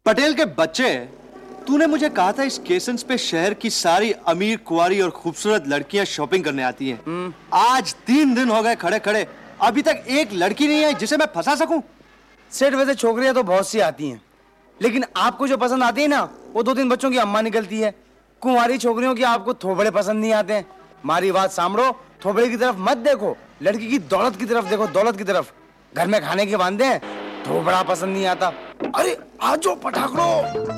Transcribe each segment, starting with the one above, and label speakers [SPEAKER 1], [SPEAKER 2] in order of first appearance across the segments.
[SPEAKER 1] पटेल के बच्चे, तूने मुझे कहा था इस स्टेशन पे शहर की सारी अमीर कुंवारी और खूबसूरत लड़कियां शॉपिंग करने आती हैं। आज 3 दिन हो गए खड़े खड़े, अभी तक एक लड़की नहीं आई जिसे मैं फंसा सकूं।
[SPEAKER 2] सेठ, वैसे छोकरियां तो बहुत सी आती हैं, लेकिन आपको जो पसंद आती है ना, वो 2-3 बच्चों की अम्मा निकलती है। कुंवारी छोकरियों की आपको थोबड़े पसंद नहीं आते हैं। हमारी बात सामड़ो, थोबड़े की तरफ मत देखो, लड़की की दौलत की तरफ देखो, दौलत की तरफ। घर में खाने के वांदे हैं, थोबड़ा पसंद नहीं आता। अरे आजो पटाखड़ो।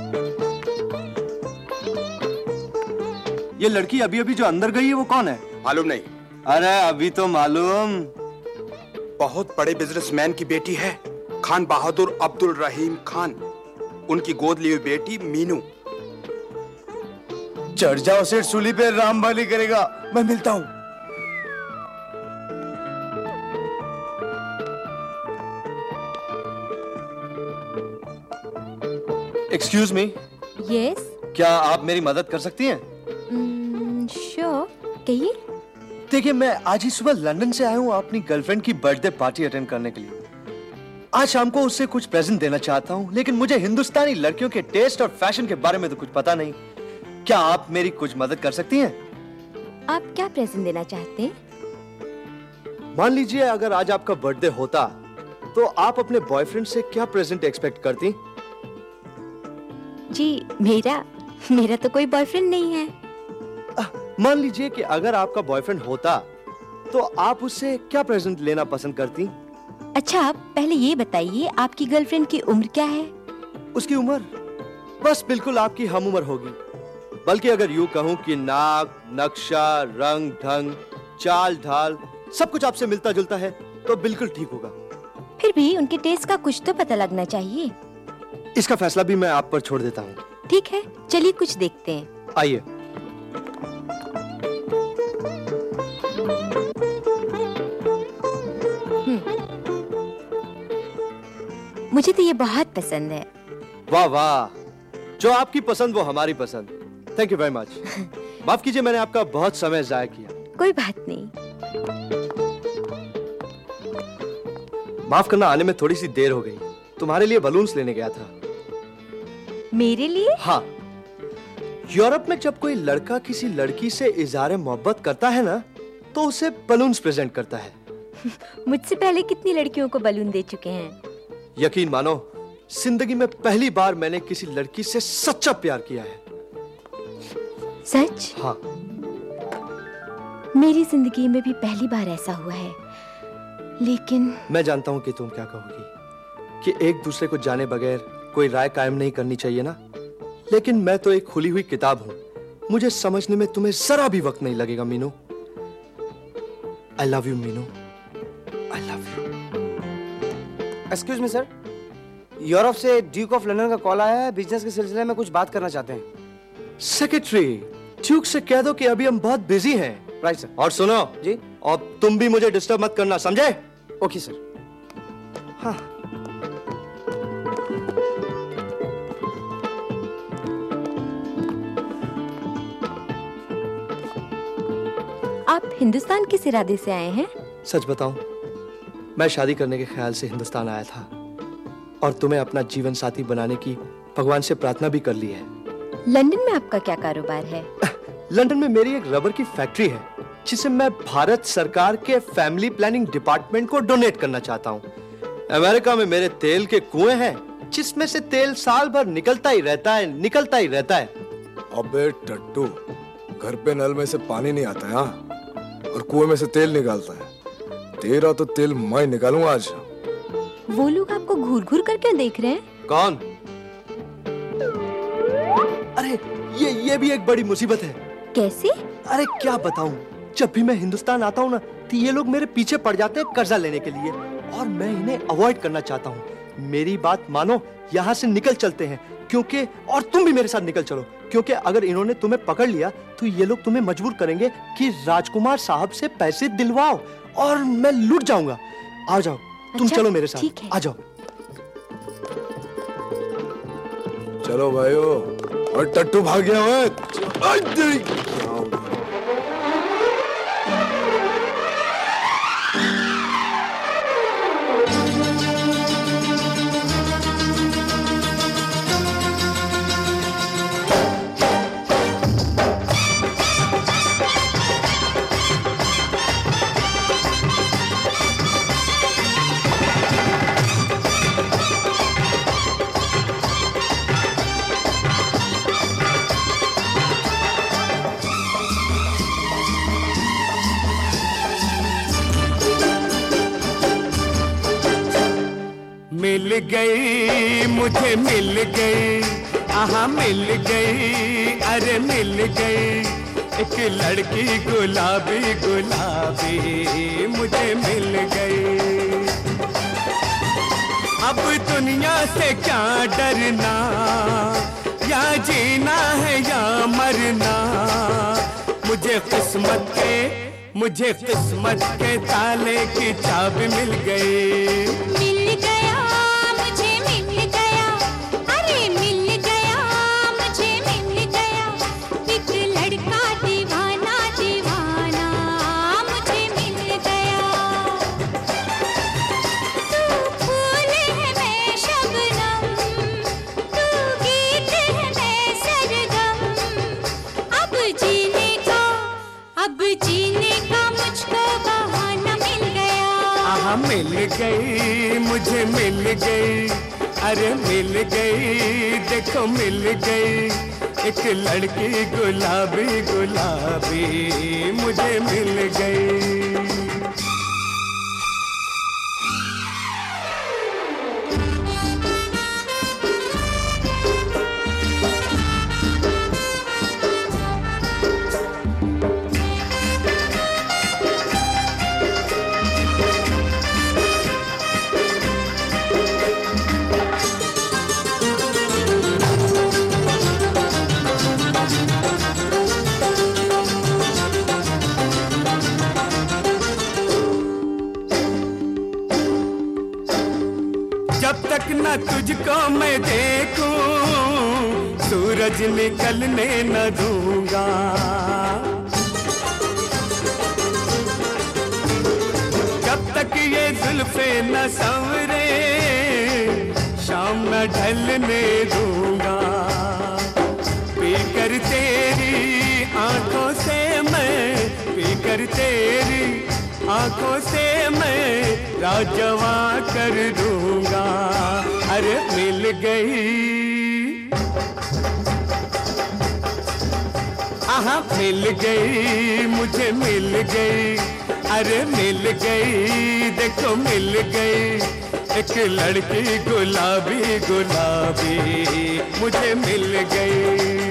[SPEAKER 1] ये लड़की अभी अभी जो अंदर गई है वो कौन है?
[SPEAKER 3] मालूम नहीं।
[SPEAKER 1] अरे अभी तो मालूम।
[SPEAKER 3] बहुत बड़े बिजनेसमैन की बेटी है, खान बहादुर अब्दुल रहीम खान। उनकी गोद ली हुई बेटी मीनू।
[SPEAKER 2] चढ़ जाओ सेठ सूली पे, राम भली करेगा। मैं मिलता हूं।
[SPEAKER 1] Excuse me.
[SPEAKER 4] यस।
[SPEAKER 1] क्या आप मेरी मदद कर सकती हैं?
[SPEAKER 4] श्योर, कहिए।
[SPEAKER 1] देखिए, मैं आज ही सुबह लंदन से आया हूँ अपनी गर्लफ्रेंड की बर्थडे पार्टी अटेंड करने के लिए। आज शाम को उससे कुछ प्रेजेंट देना चाहता हूँ, लेकिन मुझे हिंदुस्तानी लड़कियों के टेस्ट और फैशन के बारे में तो कुछ पता नहीं। क्या आप मेरी कुछ मदद कर सकती हैं?
[SPEAKER 4] आप क्या प्रेजेंट देना चाहते हैं?
[SPEAKER 1] मान लीजिए अगर आज आपका बर्थडे होता तो आप अपने बॉयफ्रेंड से क्या प्रेजेंट एक्सपेक्ट करती?
[SPEAKER 4] जी मेरा तो कोई बॉयफ्रेंड नहीं है।
[SPEAKER 1] मान लीजिए कि अगर आपका बॉयफ्रेंड होता तो आप उससे क्या प्रेजेंट लेना पसंद करती?
[SPEAKER 4] अच्छा, पहले ये बताइए आपकी गर्लफ्रेंड की उम्र क्या है?
[SPEAKER 1] उसकी उम्र बस बिल्कुल आपकी हम उम्र होगी, बल्कि अगर यूं कहूं कि नाक, नक्शा, रंग ढंग, चाल ढाल सब कुछ आपसे मिलता जुलता है तो बिल्कुल ठीक होगा।
[SPEAKER 4] फिर भी उनके टेस्ट का कुछ तो पता लगना चाहिए।
[SPEAKER 1] इसका फैसला भी मैं आप पर छोड़ देता हूँ।
[SPEAKER 4] ठीक है, चलिए कुछ देखते हैं।
[SPEAKER 1] आइए।
[SPEAKER 4] मुझे तो ये बहुत पसंद है।
[SPEAKER 1] वाह वाह, जो आपकी पसंद वो हमारी पसंद। Thank you very much. माफ कीजिए, मैंने आपका बहुत समय जाया किया।
[SPEAKER 4] कोई बात नहीं।
[SPEAKER 1] माफ करना, आने में थोड़ी सी देर हो गई। तुम्हारे लिए बलून्स लेने गया था।
[SPEAKER 4] मेरे लिए?
[SPEAKER 1] हाँ, यूरोप में जब कोई लड़का किसी लड़की से इज़हार मोहब्बत करता है ना, तो उसे बलून्स प्रेजेंट करता है।
[SPEAKER 4] मुझसे पहले कितनी लड़कियों को बलून दे चुके हैं।
[SPEAKER 1] यकीन मानो, जिंदगी में पहली बार मैंने किसी लड़की से सच्चा प्यार किया है।
[SPEAKER 4] सच?
[SPEAKER 1] हाँ।
[SPEAKER 4] मेरी जिंदगी में भी पहली बार ऐसा हुआ है, लेकिन
[SPEAKER 1] मैं जानता हूँ कि तुम क्या कहोगी, कि एक दूसरे को जाने बगैर कोई राय कायम नहीं करनी चाहिए ना। लेकिन मैं तो एक खुली हुई किताब हूँ, मुझे समझने में तुम्हें जरा भी वक्त नहीं लगेगा Meenu. I love you Meenu, I love you.
[SPEAKER 2] Excuse me sir, Europe से ड्यूक ऑफ लंदन का कॉल आया है, बिजनेस के सिलसिले में कुछ बात करना चाहते हैं।
[SPEAKER 1] सेक्रेटरी, ड्यूक से कह दो कि अभी हम बहुत बिजी हैं।
[SPEAKER 2] Right sir.
[SPEAKER 1] और सुनो
[SPEAKER 2] जी,
[SPEAKER 1] और तुम भी मुझे डिस्टर्ब मत करना, समझे?
[SPEAKER 2] Okay sir.
[SPEAKER 1] हाँ।
[SPEAKER 4] आप हिंदुस्तान किस इरादे से आए हैं?
[SPEAKER 1] सच बताऊं, मैं शादी करने के ख्याल से हिंदुस्तान आया था और तुम्हें अपना जीवन साथी बनाने की भगवान से प्रार्थना भी कर ली है।
[SPEAKER 4] लंदन में आपका क्या कारोबार है?
[SPEAKER 1] लंदन में मेरी एक रबर की फैक्ट्री है, जिसे मैं भारत सरकार के फैमिली प्लानिंग डिपार्टमेंट को डोनेट करना चाहता हूँ। अमेरिका में मेरे तेल के कुएं हैं, जिसमें से तेल साल भर निकलता ही रहता है, निकलता ही रहता है।
[SPEAKER 5] अबे टट्टू, घर पे नल में से पानी नहीं आता है और कुएं में से तेल निकालता है। तेरा तो तेल मैं निकालूंगा आज।
[SPEAKER 4] वो लोग आपको घूर घूर कर क्यों देख रहे हैं?
[SPEAKER 1] कौन? अरे ये भी एक बड़ी मुसीबत है।
[SPEAKER 4] कैसे?
[SPEAKER 1] अरे क्या बताऊं, जब भी मैं हिंदुस्तान आता हूँ ना, तो ये लोग मेरे पीछे पड़ जाते हैं कर्जा लेने के लिए, और मैं इन्हें अवॉइड करना चाहता हूँ। मेरी बात मानो, यहाँ से निकल चलते हैं, क्योंकि और तुम भी मेरे साथ निकल चलो, क्योंकि अगर इन्होंने तुम्हें पकड़ लिया तो ये लोग तुम्हें मजबूर करेंगे कि राजकुमार साहब से पैसे दिलवाओ, और मैं लूट जाऊंगा। आ जाओ, तुम चलो मेरे साथ, आ जाओ।
[SPEAKER 5] चलो भाइयों, और टट्टू भाग गया है।
[SPEAKER 6] गई मुझे मिल गई, आहा मिल गई, अरे मिल गई एक लड़की गुलाबी गुलाबी मुझे मिल गई। अब दुनिया से क्या डरना, या जीना है या मरना, मुझे किस्मत के ताले की चाबी मिल गई।
[SPEAKER 7] मिल गया मुझे मिल गया, अरे मिल गया मुझे मिल गया एक लड़का दीवाना दीवाना मुझे मिल गया। तू फूल है मैं शबनम, तू गीत है मैं सरगम, अब जीने का मुझको बहाना मिल गया।
[SPEAKER 6] आहा मिल गई मुझे मिल गई, अरे मिल गई देखो मिल गई एक लड़की गुलाबी गुलाबी मुझे मिल गई। जब तक न तुझको मैं देखूं सूरज निकलने न दूंगा, जब तक ये जुल्फे न संवरे शाम न ढलने दूंगा। पीकर तेरी आंखों से मैं, पीकर तेरी आंखों से मैं राजवा कर दूंगा। अरे मिल गई, आहा मिल गई मुझे मिल गई, अरे मिल गई देखो मिल गई एक लड़की गुलाबी गुलाबी मुझे मिल गई।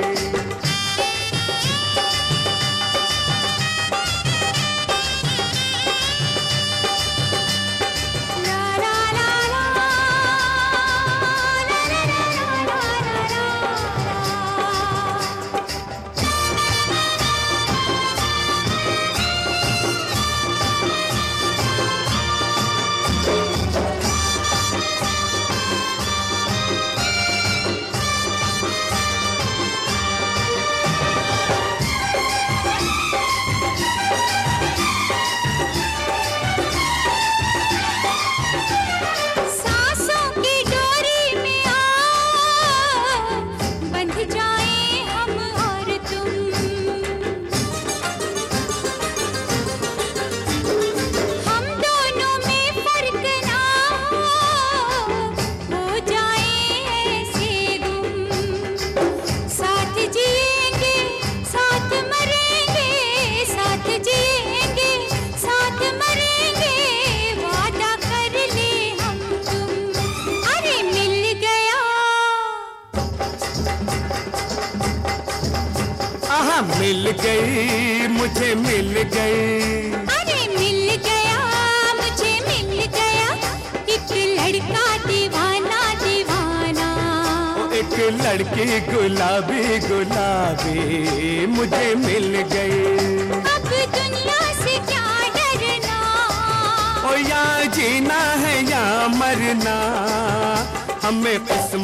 [SPEAKER 6] मिल गई मुझे मिल गई,
[SPEAKER 7] अरे मिल गया मुझे मिल गया एक लड़का दीवाना दीवाना,
[SPEAKER 6] एक लड़की गुलाबी गुलाबी मुझे मिल गई।
[SPEAKER 7] अब दुनिया से क्या डरना,
[SPEAKER 6] ओ या जीना है या मरना, हमें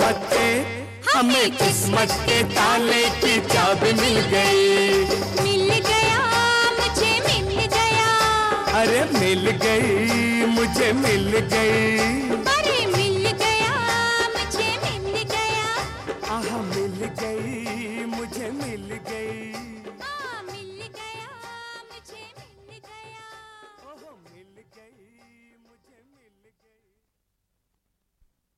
[SPEAKER 6] किस्मत के ताले की चाबी मिल गई।
[SPEAKER 7] मिल गया मुझे मिल गया,
[SPEAKER 6] अरे मिल गई मुझे मिल गई,
[SPEAKER 7] अरे मिल गया मुझे मिल गया,
[SPEAKER 6] आहा मिल गई मुझे मिल गई।